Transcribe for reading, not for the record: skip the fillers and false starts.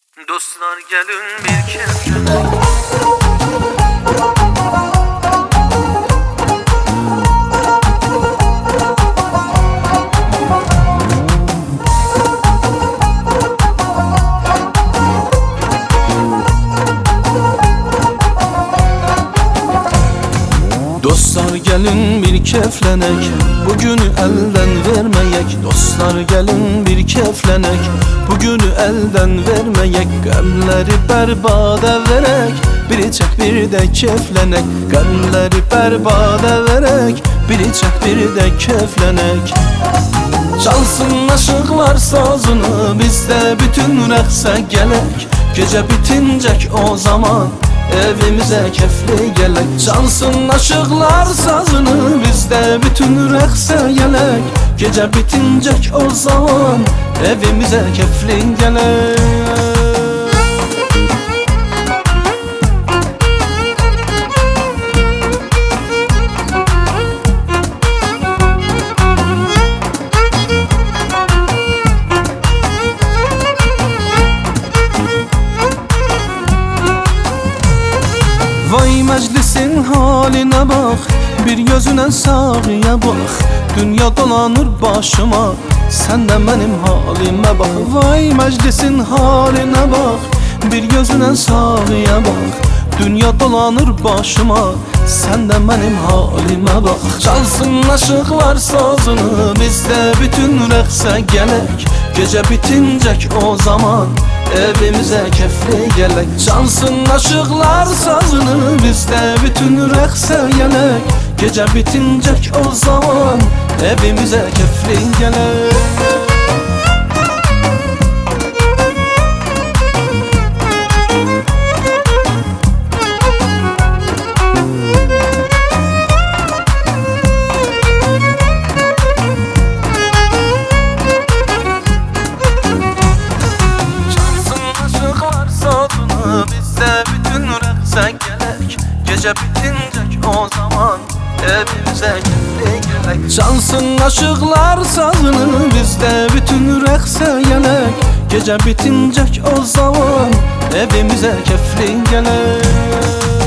Dostlar gelin bir kez. Dostlar gelin bir keflenek, bugünü elden vermeyek. Dostlar gelin bir keflenek, bugünü elden vermeyek. Qəmləri bərbada verək, bir çək bir də keflenek. Qəmləri bərbada verək, bir çək bir də keflenek. Çalsın aşıqlar sazını, biz də bütün rəqsə gələk. Gecə bitincək o zaman evimize kefli gelek. Çalsın aşıqlar sazını, biz də bütün rəqsə gələk. Gecə bitincək o zaman evimize kefli gelek. Vay meclisin haline bak, bir gözüne sağıya bak. Dünya dolanır başıma, sen de benim halime bak. Vay meclisin haline bak, bir gözüne sağıya bak. Dünya dolanır başıma, sen de benim halime bak. Çalsın aşıqlar sazını, biz de bütün rəqsə gələk. Gecə bitincək o zaman evimize kefli gelek. Çalsın aşıqlar sazını, biz də bütün rəqsə gələk. Gecə bitincək o zaman evimize kefli gelek. Bizde bütün rəqsə gələk. Gecə bitincək o zaman evimize kefli gelek. Çalsın aşıqlar sazını, bizde bütün rəqsə gələk. Gecə bitincək o zaman evimize kefli gelek.